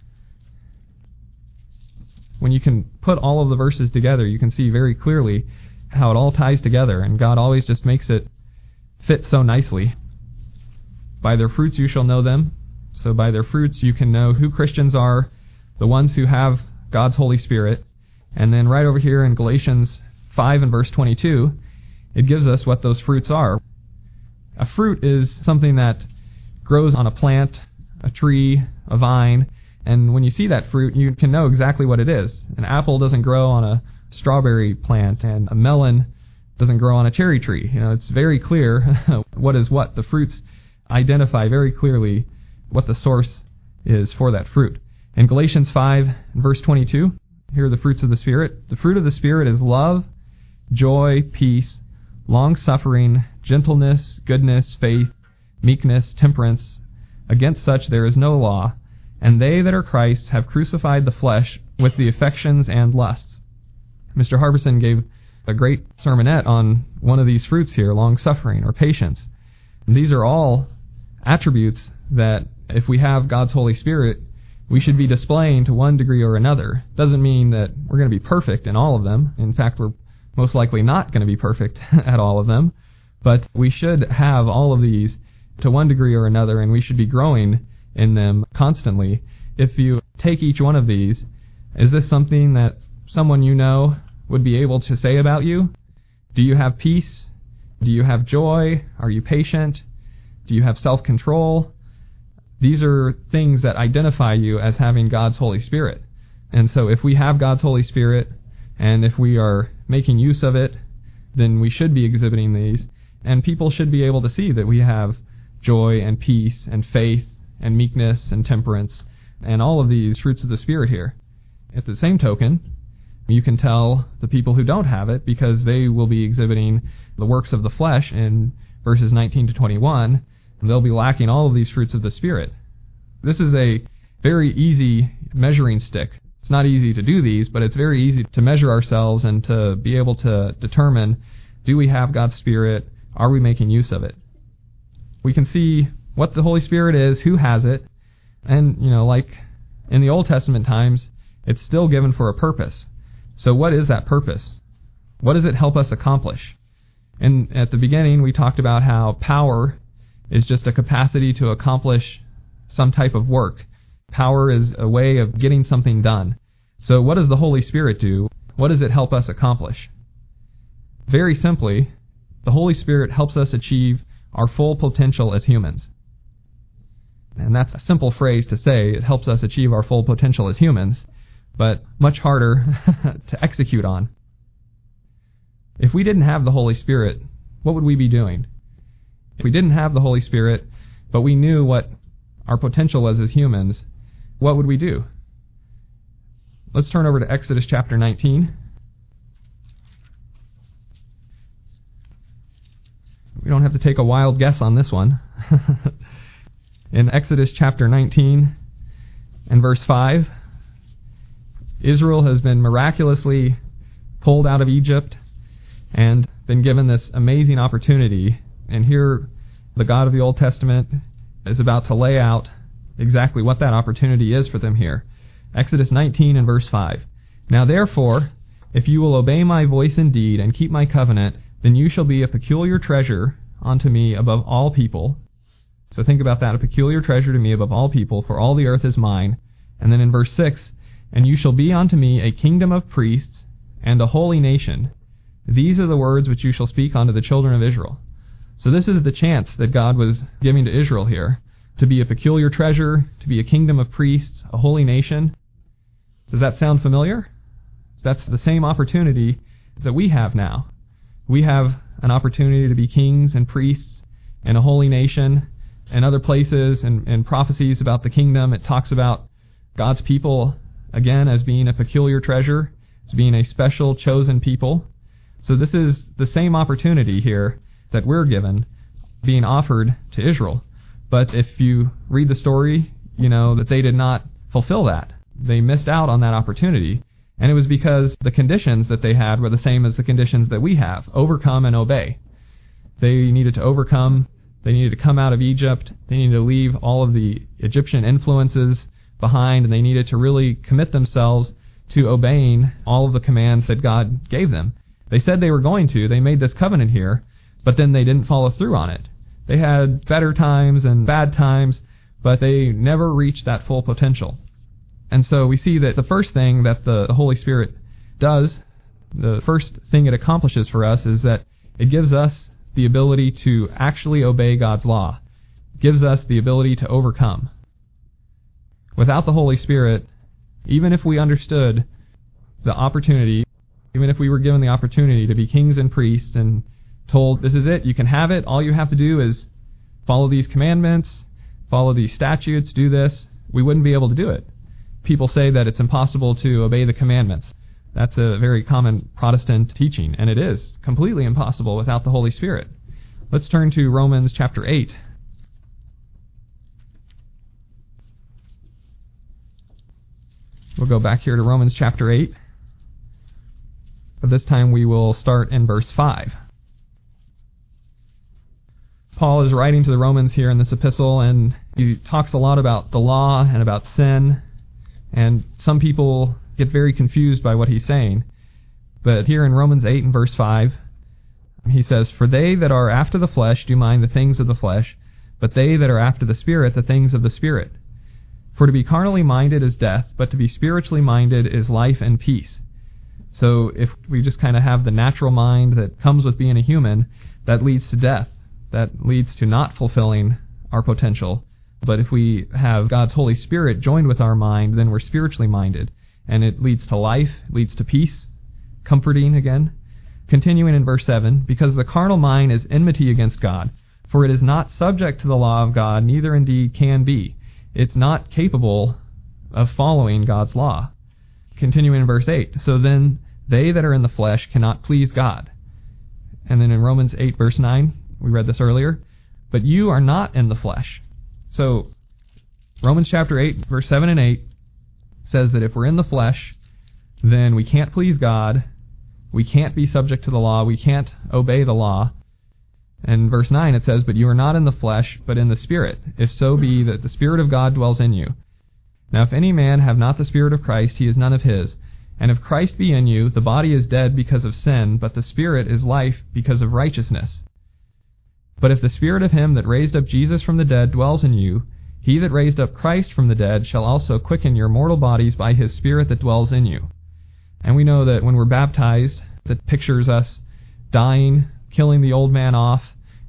When you can put all of the verses together, you can see very clearly how it all ties together, and God always just makes it fit so nicely. By their fruits you shall know them. So by their fruits you can know who Christians are, the ones who have God's Holy Spirit. And then right over here in Galatians five and verse twenty-two, it gives us what those fruits are. A fruit is something that grows on a plant, a tree, a vine, and when you see that fruit, you can know exactly what it is. An apple doesn't grow on a strawberry plant, and a melon doesn't grow on a cherry tree. You know, it's very clear what is what. The fruits identify very clearly what the source is for that fruit. In Galatians five, verse twenty-two, here are the fruits of the Spirit. "The fruit of the Spirit is love, joy, peace, long-suffering, gentleness, goodness, faith, meekness, temperance. Against such there is no law. And they that are Christ's have crucified the flesh with the affections and lusts." Mister Harbison gave a great sermonette on one of these fruits here, long-suffering or patience. And these are all attributes that if we have God's Holy Spirit, we should be displaying to one degree or another. Doesn't mean that we're going to be perfect in all of them. In fact, we're most likely not going to be perfect at all of them. But we should have all of these to one degree or another, and we should be growing in them constantly. If you take each one of these, is this something that someone you know would be able to say about you? Do you have peace? Do you have joy? Are you patient? Do you have self-control? These are things that identify you as having God's Holy Spirit. And so if we have God's Holy Spirit, and if we are making use of it, then we should be exhibiting these, and people should be able to see that we have joy and peace and faith and meekness and temperance and all of these fruits of the Spirit here. At the same token, you can tell the people who don't have it because they will be exhibiting the works of the flesh in verses nineteen to twenty-one, and they'll be lacking all of these fruits of the Spirit. This is a very easy measuring stick. It's not easy to do these, but it's very easy to measure ourselves and to be able to determine, do we have God's Spirit? Are we making use of it? We can see what the Holy Spirit is, who has it, and, you know, like in the Old Testament times, it's still given for a purpose. So what is that purpose? What does it help us accomplish? And at the beginning, we talked about how power is just a capacity to accomplish some type of work. Power is a way of getting something done. So what does the Holy Spirit do? What does it help us accomplish? Very simply, the Holy Spirit helps us achieve our full potential as humans. And that's a simple phrase to say. It helps us achieve our full potential as humans, but much harder to execute on. If we didn't have the Holy Spirit, what would we be doing? If we didn't have the Holy Spirit, but we knew what our potential was as humans, what would we do? Let's turn over to Exodus chapter nineteen. We don't have to take a wild guess on this one. In Exodus chapter nineteen and verse five, Israel has been miraculously pulled out of Egypt and been given this amazing opportunity. And here, the God of the Old Testament is about to lay out exactly what that opportunity is for them here. Exodus nineteen and verse five. Now therefore, if you will obey my voice indeed and keep my covenant, then you shall be a peculiar treasure unto me above all people. So think about that, a peculiar treasure to me above all people, for all the earth is mine. And then in verse six, and you shall be unto me a kingdom of priests and a holy nation. These are the words which you shall speak unto the children of Israel. So this is the chance that God was giving to Israel here, to be a peculiar treasure, to be a kingdom of priests, a holy nation. Does that sound familiar? That's the same opportunity that we have now. We have an opportunity to be kings and priests and a holy nation. And other places and, and prophecies about the kingdom, it talks about God's people, again, as being a peculiar treasure, as being a special, chosen people. So this is the same opportunity here that we're given, being offered to Israel. But if you read the story, you know that they did not fulfill that. They missed out on that opportunity. And it was because the conditions that they had were the same as the conditions that we have: overcome and obey. They needed to overcome. They needed to come out of Egypt. They needed to leave all of the Egyptian influences behind, and they needed to really commit themselves to obeying all of the commands that God gave them. They said they were going to. They made this covenant here, but then they didn't follow through on it. They had better times and bad times, but they never reached that full potential. And so we see that the first thing that the Holy Spirit does, the first thing it accomplishes for us, is that it gives us the ability to actually obey God's law. It gives us the ability to overcome. Without the Holy Spirit, even if we understood the opportunity, even if we were given the opportunity to be kings and priests and told, this is it, you can have it, all you have to do is follow these commandments, follow these statutes, do this, we wouldn't be able to do it. People say that it's impossible to obey the commandments. That's a very common Protestant teaching, and it is completely impossible without the Holy Spirit. Let's turn to Romans chapter eight. We'll go back here to Romans chapter eight, but this time we will start in verse five. Paul is writing to the Romans here in this epistle, and he talks a lot about the law and about sin, and some people get very confused by what he's saying. But here in Romans eight and verse five, he says, For they that are after the flesh do mind the things of the flesh, but they that are after the Spirit the things of the Spirit. For to be carnally minded is death, but to be spiritually minded is life and peace. So if we just kind of have the natural mind that comes with being a human, that leads to death. That leads to not fulfilling our potential. But if we have God's Holy Spirit joined with our mind, then we're spiritually minded. And it leads to life, it leads to peace, comforting again. Continuing in verse seven, Because the carnal mind is enmity against God, for it is not subject to the law of God, neither indeed can be. It's not capable of following God's law. Continuing in verse eight, So then they that are in the flesh cannot please God. And then in Romans eight verse nine, we read this earlier, But you are not in the flesh. So Romans chapter eight, verse seven and eight says that if we're in the flesh, then we can't please God, we can't be subject to the law, we can't obey the law. And verse nine it says, But you are not in the flesh, but in the Spirit, if so be that the Spirit of God dwells in you. Now if any man have not the Spirit of Christ, he is none of his. And if Christ be in you, the body is dead because of sin, but the Spirit is life because of righteousness. But if the Spirit of him that raised up Jesus from the dead dwells in you, he that raised up Christ from the dead shall also quicken your mortal bodies by his Spirit that dwells in you. And we know that when we're baptized, that pictures us dying, killing the old man off,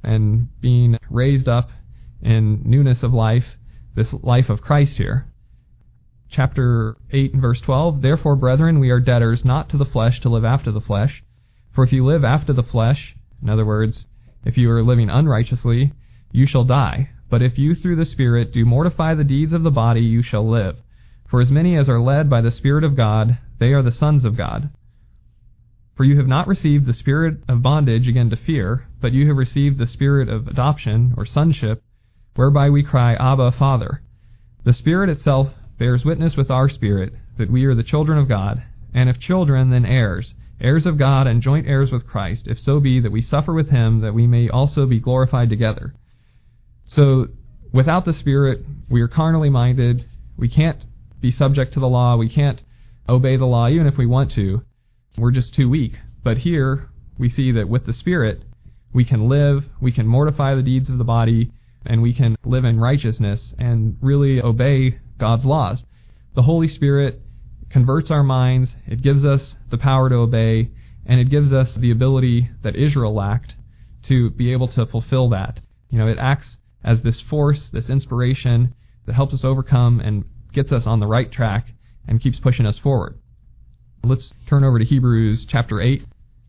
and being raised up in newness of life, this life of Christ here. Chapter eight and verse twelve, Therefore, brethren, we are debtors not to the flesh to live after the flesh. For if you live after the flesh, in other words, if you are living unrighteously, you shall die. But if you through the Spirit do mortify the deeds of the body, you shall live. For as many as are led by the Spirit of God, they are the sons of God. For you have not received the spirit of bondage again to fear, but you have received the Spirit of adoption, or sonship, whereby we cry, Abba, Father. The Spirit itself bears witness with our spirit that we are the children of God, and if children, then heirs, heirs of God and joint heirs with Christ, if so be that we suffer with him, that we may also be glorified together. So, without the Spirit, we are carnally minded, we can't be subject to the law, we can't obey the law, even if we want to. We're just too weak. But here, we see that with the Spirit, we can live, we can mortify the deeds of the body, and we can live in righteousness and really obey God's laws. The Holy Spirit converts our minds, it gives us the power to obey, and it gives us the ability that Israel lacked to be able to fulfill that. You know, it acts as this force, this inspiration that helps us overcome and gets us on the right track and keeps pushing us forward. Let's turn over to Hebrews chapter eight.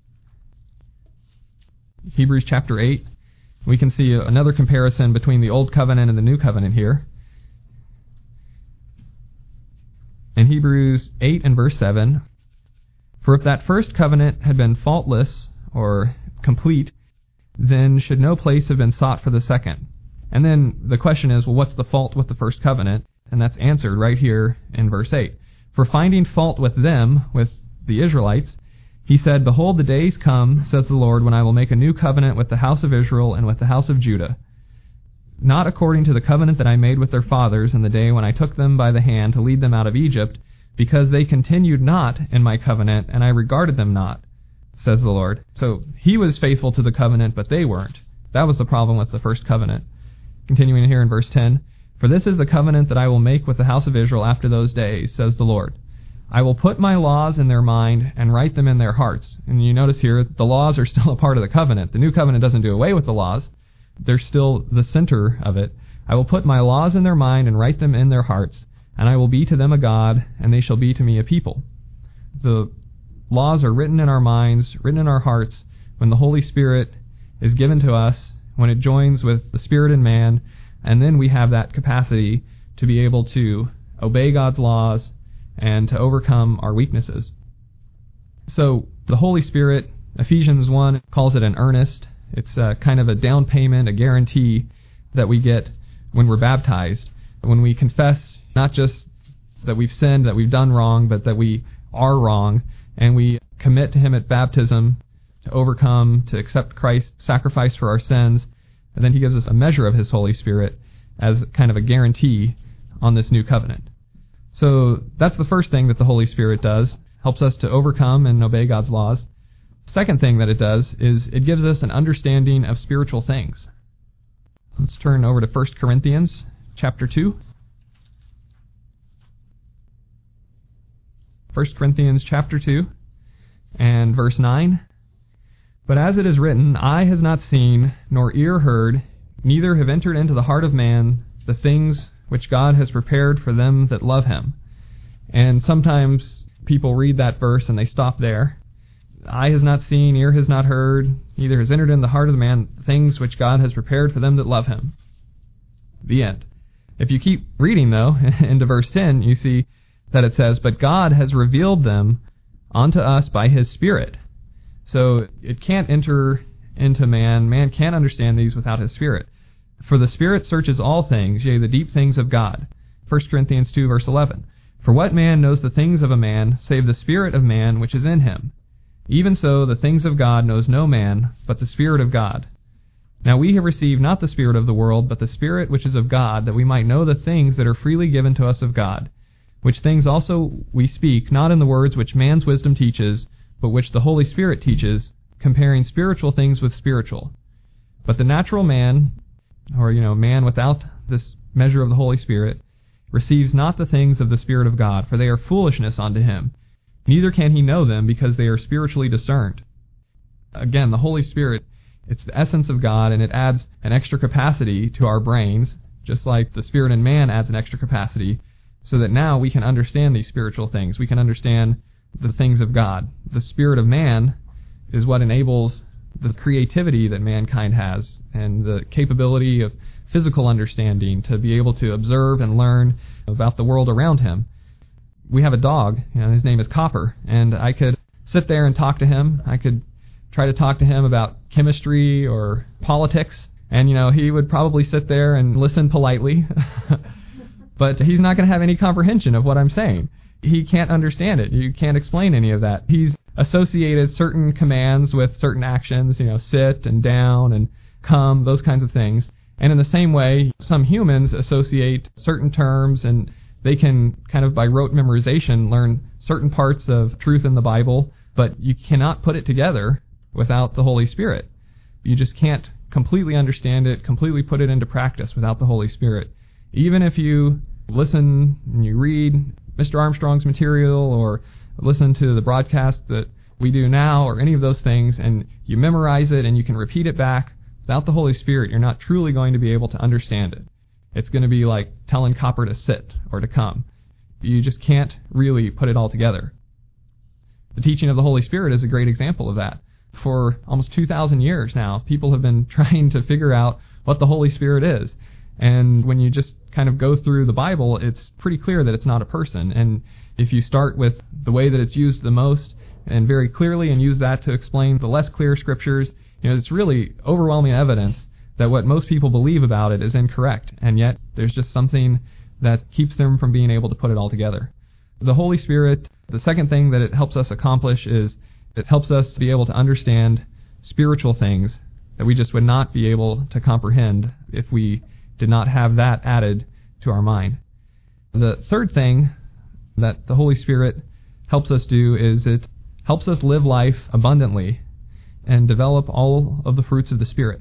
Hebrews chapter eight. We can see another comparison between the Old Covenant and the New Covenant here. In Hebrews eight and verse seven, For if that first covenant had been faultless, or complete, then should no place have been sought for the second. And then the question is, well, what's the fault with the first covenant? And that's answered right here in verse eight. For finding fault with them, with the Israelites, he said, Behold, the days come, says the Lord, when I will make a new covenant with the house of Israel and with the house of Judah, not according to the covenant that I made with their fathers in the day when I took them by the hand to lead them out of Egypt, because they continued not in my covenant, and I regarded them not, says the Lord. So he was faithful to the covenant, but they weren't. That was the problem with the first covenant. Continuing here in verse ten, For this is the covenant that I will make with the house of Israel after those days, says the Lord. I will put my laws in their mind and write them in their hearts. And you notice here, the laws are still a part of the covenant. The new covenant doesn't do away with the laws. They're still the center of it. I will put my laws in their mind and write them in their hearts, and I will be to them a God, and they shall be to me a people. The laws are written in our minds, written in our hearts, when the Holy Spirit is given to us, when it joins with the Spirit in man, and then we have that capacity to be able to obey God's laws and to overcome our weaknesses. So the Holy Spirit, Ephesians one calls it an earnest. It's a kind of a down payment, a guarantee that we get when we're baptized. When we confess not just that we've sinned, that we've done wrong, but that we are wrong, and we commit to Him at baptism to overcome, to accept Christ's sacrifice for our sins, and then He gives us a measure of His Holy Spirit as kind of a guarantee on this new covenant. So that's the first thing that the Holy Spirit does, helps us to overcome and obey God's laws. Second thing that it does is it gives us an understanding of spiritual things. Let's turn over to First Corinthians chapter two. First Corinthians chapter two and verse nine. But as it is written, eye has not seen, nor ear heard, neither have entered into the heart of man the things which God has prepared for them that love Him. And sometimes people read that verse and they stop there. Eye has not seen, ear has not heard, neither has entered in the heart of the man things which God has prepared for them that love Him. The end. If you keep reading, though, into verse ten, you see that it says, But God has revealed them unto us by His Spirit. So it can't enter into man. Man can't understand these without His Spirit. For the Spirit searches all things, yea, the deep things of God. First Corinthians two, verse eleven. For what man knows the things of a man, save the Spirit of man which is in him? Even so, the things of God knows no man, but the Spirit of God. Now we have received not the spirit of the world, but the Spirit which is of God, that we might know the things that are freely given to us of God, which things also we speak, not in the words which man's wisdom teaches, but which the Holy Spirit teaches, comparing spiritual things with spiritual. But the natural man, or, you know, man without this measure of the Holy Spirit, receives not the things of the Spirit of God, for they are foolishness unto him. Neither can he know them, because they are spiritually discerned. Again, the Holy Spirit It's the essence of God, and it adds an extra capacity to our brains, just like the Spirit in man adds an extra capacity, so that now we can understand these spiritual things. We can understand the things of God. The Spirit of man is what enables the creativity that mankind has and the capability of physical understanding to be able to observe and learn about the world around him. We have a dog, you know, his name is Copper, and I could sit there and talk to him. I could try to talk to him about chemistry or politics, and you know, he would probably sit there and listen politely, but he's not going to have any comprehension of what I'm saying. He can't understand it. You can't explain any of that. He's associated certain commands with certain actions, you know, sit and down and come, those kinds of things. And in the same way, some humans associate certain terms, and they can kind of by rote memorization learn certain parts of truth in the Bible, but you cannot put it together without the Holy Spirit. You just can't completely understand it, completely put it into practice without the Holy Spirit. Even if you listen and you read Mister Armstrong's material or listen to the broadcast that we do now or any of those things, and you memorize it and you can repeat it back, without the Holy Spirit, you're not truly going to be able to understand it. It's going to be like telling Copper to sit or to come. You just can't really put it all together. The teaching of the Holy Spirit is a great example of that. For almost two thousand years now, people have been trying to figure out what the Holy Spirit is. And when you just kind of go through the Bible, it's pretty clear that it's not a person. And if you start with the way that it's used the most and very clearly and use that to explain the less clear scriptures, you know, it's really overwhelming evidence that what most people believe about it is incorrect, and yet there's just something that keeps them from being able to put it all together. The Holy Spirit, the second thing that it helps us accomplish is it helps us be able to understand spiritual things that we just would not be able to comprehend if we did not have that added to our mind. The third thing that the Holy Spirit helps us do is it helps us live life abundantly and develop all of the fruits of the Spirit.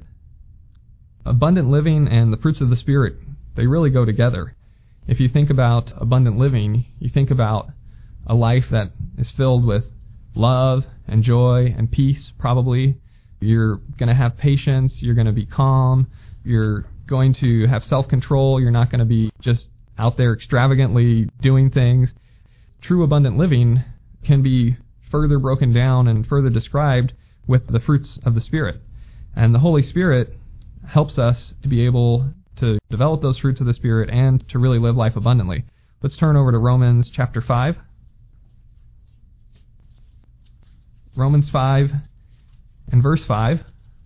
Abundant living and the fruits of the Spirit, they really go together. If you think about abundant living, you think about a life that is filled with love and joy and peace, probably. You're going to have patience, you're going to be calm, you're going to have self-control, you're not going to be just out there extravagantly doing things. True abundant living can be further broken down and further described with the fruits of the Spirit. And the Holy Spirit helps us to be able to develop those fruits of the Spirit and to really live life abundantly. Let's turn over to Romans chapter five. Romans five and verse five.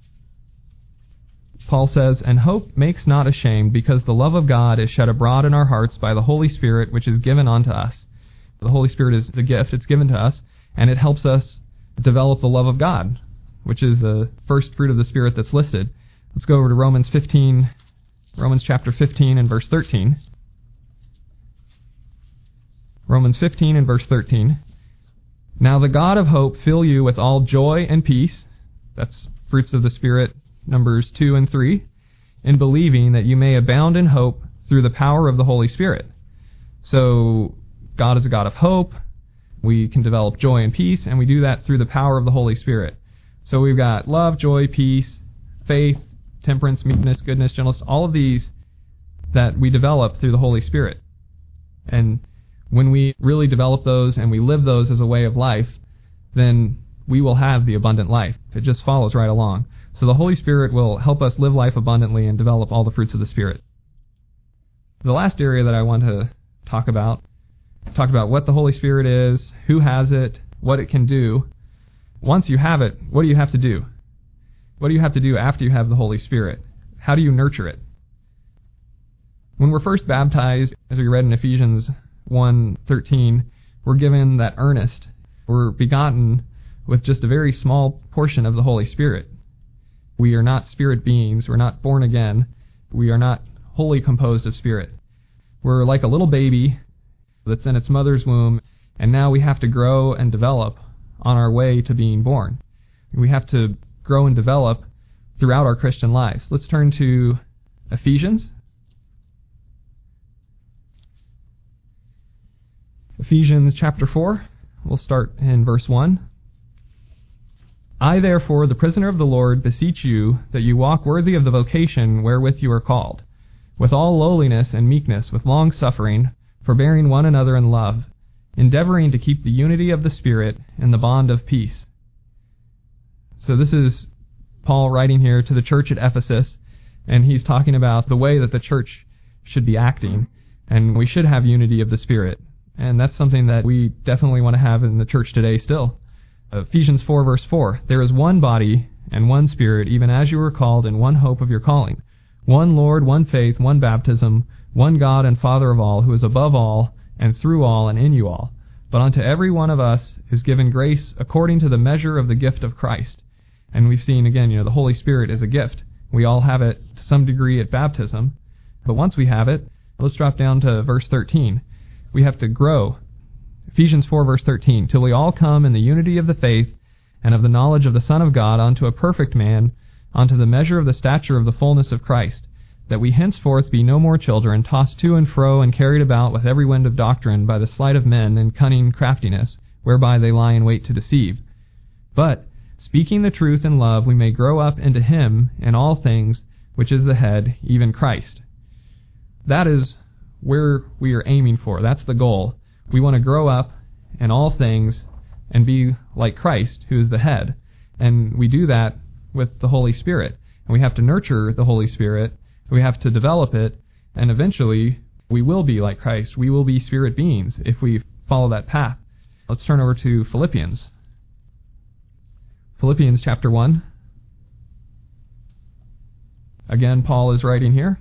Paul says, "And hope makes not ashamed, because the love of God is shed abroad in our hearts by the Holy Spirit, which is given unto us." The Holy Spirit is the gift, it's given to us, and it helps us develop the love of God, which is the first fruit of the Spirit that's listed. Let's go over to Romans fifteen, Romans chapter fifteen and verse thirteen. Romans fifteen and verse thirteen. "Now the God of hope fill you with all joy and peace," that's fruits of the Spirit, Numbers two and three, "in believing, that you may abound in hope through the power of the Holy Spirit." So God is a God of hope. We can develop joy and peace, and we do that through the power of the Holy Spirit. So we've got love, joy, peace, faith, temperance, meekness, goodness, gentleness, all of these that we develop through the Holy Spirit. And when we really develop those and we live those as a way of life, then we will have the abundant life. It just follows right along. So the Holy Spirit will help us live life abundantly and develop all the fruits of the Spirit. The last area that I want to talk about, talk about what the Holy Spirit is, who has it, what it can do. Once you have it, what do you have to do? What do you have to do after you have the Holy Spirit? How do you nurture it? When we're first baptized, as we read in Ephesians one thirteen, we're given that earnest. We're begotten with just a very small portion of the Holy Spirit. We are not spirit beings. We're not born again. We are not wholly composed of spirit. We're like a little baby that's in its mother's womb, and now we have to grow and develop on our way to being born. We have to grow and develop throughout our Christian lives. Let's turn to Ephesians. Ephesians chapter four. We'll start in verse one. I therefore, the prisoner of the Lord, beseech you that you walk worthy of the vocation wherewith you are called, with all lowliness and meekness, with long suffering, forbearing one another in love, endeavoring to keep the unity of the Spirit in the bond of peace. So this is Paul writing here to the church at Ephesus, and he's talking about the way that the church should be acting, and we should have unity of the Spirit. And that's something that we definitely want to have in the church today still. Ephesians four, verse four, there is one body and one Spirit, even as you were called in one hope of your calling. One Lord, one faith, one baptism, one God and Father of all, who is above all, and through all, and in you all. But unto every one of us is given grace according to the measure of the gift of Christ. And we've seen, again, you know, the Holy Spirit is a gift. We all have it to some degree at baptism. But once we have it, let's drop down to verse thirteen. We have to grow. Ephesians four, verse thirteen, till we all come in the unity of the faith and of the knowledge of the Son of God, unto a perfect man, unto the measure of the stature of the fullness of Christ, that we henceforth be no more children, tossed to and fro and carried about with every wind of doctrine by the sleight of men and cunning craftiness, whereby they lie in wait to deceive. But, speaking the truth in love, we may grow up into him in all things, which is the head, even Christ. That is where we are aiming for. That's the goal. We want to grow up in all things and be like Christ, who is the head. And we do that with the Holy Spirit. And we have to nurture the Holy Spirit. We have to develop it. And eventually, we will be like Christ. We will be spirit beings if we follow that path. Let's turn over to Philippians. Philippians chapter one. Again, Paul is writing here.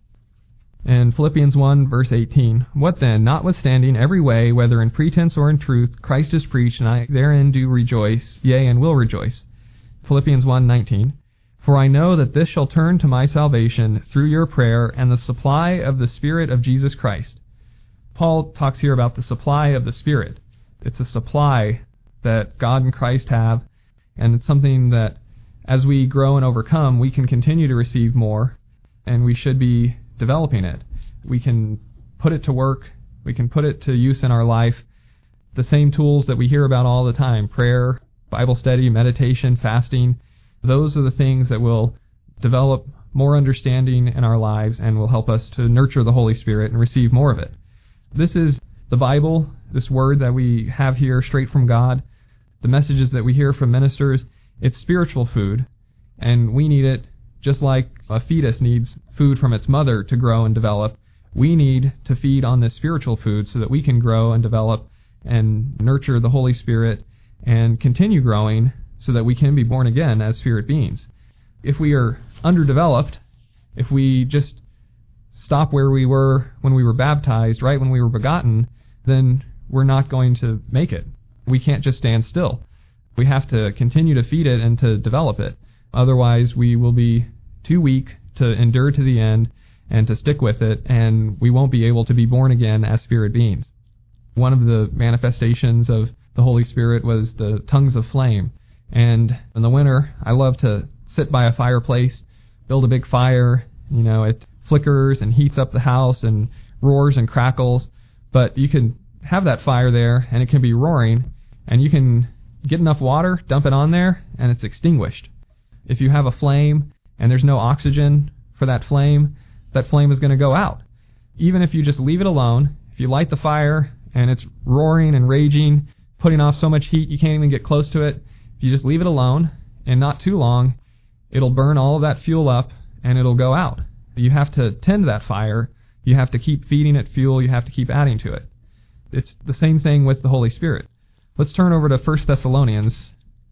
In Philippians one, verse eighteen, what then, notwithstanding every way, whether in pretense or in truth, Christ is preached, and I therein do rejoice, yea, and will rejoice. Philippians one nineteen, for I know that this shall turn to my salvation through your prayer and the supply of the Spirit of Jesus Christ. Paul talks here about the supply of the Spirit. It's a supply that God and Christ have, and it's something that as we grow and overcome, we can continue to receive more, and we should be developing it. We can put it to work. We can put it to use in our life. The same tools that we hear about all the time, prayer, Bible study, meditation, fasting, those are the things that will develop more understanding in our lives and will help us to nurture the Holy Spirit and receive more of it. This is the Bible, this word that we have here straight from God. The messages that we hear from ministers, it's spiritual food, and we need it just like a fetus needs food from its mother to grow and develop. We need to feed on this spiritual food so that we can grow and develop and nurture the Holy Spirit and continue growing so that we can be born again as spirit beings. If we are underdeveloped, if we just stop where we were when we were baptized, right when we were begotten, then we're not going to make it. We can't just stand still. We have to continue to feed it and to develop it. Otherwise, we will be too weak to endure to the end and to stick with it, and we won't be able to be born again as spirit beings. One of the manifestations of the Holy Spirit was the tongues of flame. And in the winter, I love to sit by a fireplace, build a big fire. You know, it flickers and heats up the house and roars and crackles. But you can have that fire there, and it can be roaring, and you can get enough water, dump it on there, and it's extinguished. If you have a flame and there's no oxygen for that flame, that flame is going to go out. Even if you just leave it alone, if you light the fire and it's roaring and raging, putting off so much heat you can't even get close to it, if you just leave it alone, and not too long, it'll burn all of that fuel up and it'll go out. You have to tend that fire. You have to keep feeding it fuel. You have to keep adding to it. It's the same thing with the Holy Spirit. Let's turn over to First Thessalonians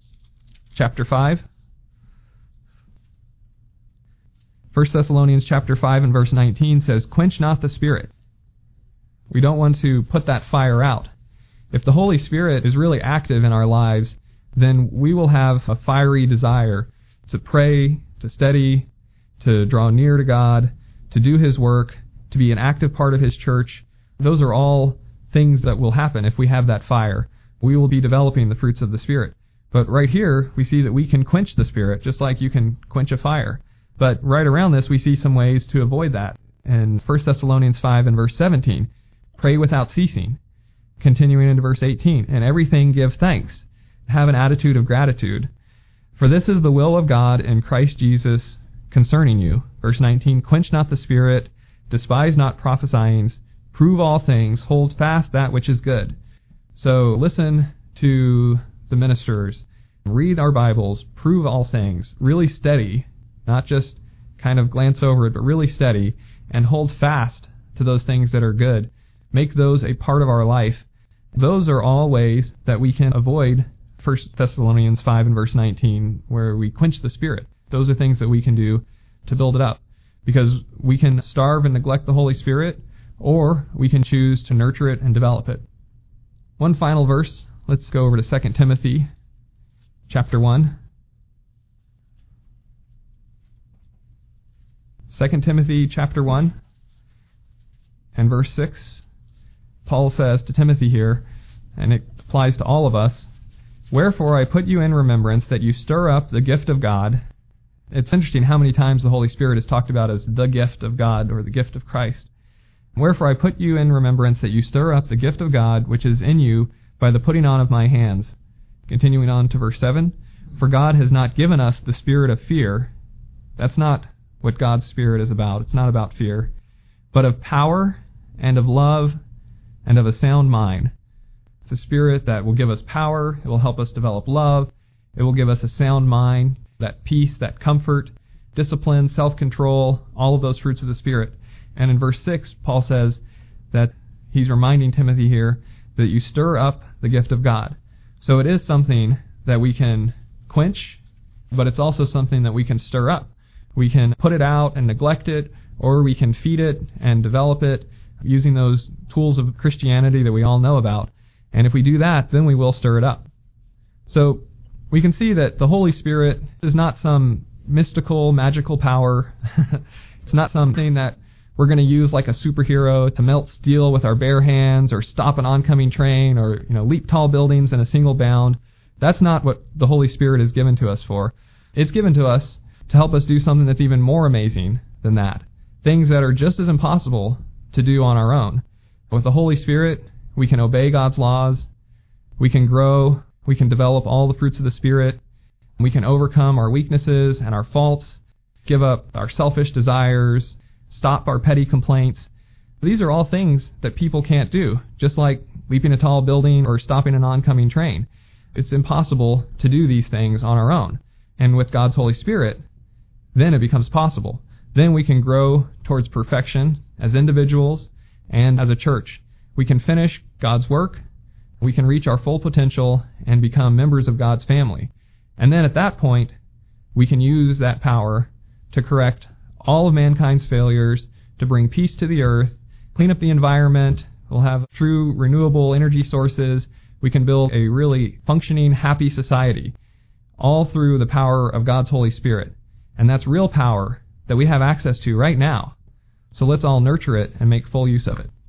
chapter five. First Thessalonians chapter five and verse nineteen says, quench not the Spirit. We don't want to put that fire out. If the Holy Spirit is really active in our lives, then we will have a fiery desire to pray, to study, to draw near to God, to do His work, to be an active part of His church. Those are all things that will happen if we have that fire. We will be developing the fruits of the Spirit. But right here, we see that we can quench the Spirit, just like you can quench a fire. But right around this, we see some ways to avoid that. In First Thessalonians five and verse seventeen, pray without ceasing. Continuing into verse eighteen, and everything give thanks. Have an attitude of gratitude. For this is the will of God in Christ Jesus concerning you. Verse nineteen, quench not the spirit, despise not prophesying, prove all things, hold fast that which is good. So listen to the ministers, read our Bibles, prove all things, really steady, not just kind of glance over it, but really steady, and hold fast to those things that are good. Make those a part of our life. Those are all ways that we can avoid First Thessalonians five and verse nineteen, where we quench the spirit. Those are things that we can do to build it up, because we can starve and neglect the Holy Spirit, or we can choose to nurture it and develop it. One final verse. Let's go over to Second Timothy chapter one. Second Timothy chapter one and verse six. Paul says to Timothy here, and it applies to all of us, wherefore I put you in remembrance that you stir up the gift of God. It's interesting how many times the Holy Spirit is talked about as the gift of God or the gift of Christ. Wherefore I put you in remembrance that you stir up the gift of God which is in you by the putting on of my hands. Continuing on to verse seven, for God has not given us the spirit of fear. That's not what God's Spirit is about. It's not about fear, but of power and of love and of a sound mind. It's a spirit that will give us power. It will help us develop love. It will give us a sound mind, that peace, that comfort, discipline, self-control, all of those fruits of the Spirit. And in verse six, Paul says that he's reminding Timothy here that you stir up the gift of God. So it is something that we can quench, but it's also something that we can stir up. We can put it out and neglect it, or we can feed it and develop it using those tools of Christianity that we all know about. And if we do that, then we will stir it up. So we can see that the Holy Spirit is not some mystical, magical power. It's not something that we're going to use like a superhero to melt steel with our bare hands, or stop an oncoming train, or you know, leap tall buildings in a single bound. That's not what the Holy Spirit is given to us for. It's given to us to help us do something that's even more amazing than that. Things that are just as impossible to do on our own. With the Holy Spirit, we can obey God's laws, we can grow, we can develop all the fruits of the Spirit, we can overcome our weaknesses and our faults, give up our selfish desires, stop our petty complaints. These are all things that people can't do, just like leaping a tall building or stopping an oncoming train. It's impossible to do these things on our own. And with God's Holy Spirit, then it becomes possible. Then we can grow towards perfection as individuals and as a church. We can finish God's work, we can reach our full potential and become members of God's family. And then at that point, we can use that power to correct all of mankind's failures, to bring peace to the earth, clean up the environment. We'll have true renewable energy sources. We can build a really functioning, happy society, all through the power of God's Holy Spirit. And that's real power that we have access to right now. So let's all nurture it and make full use of it.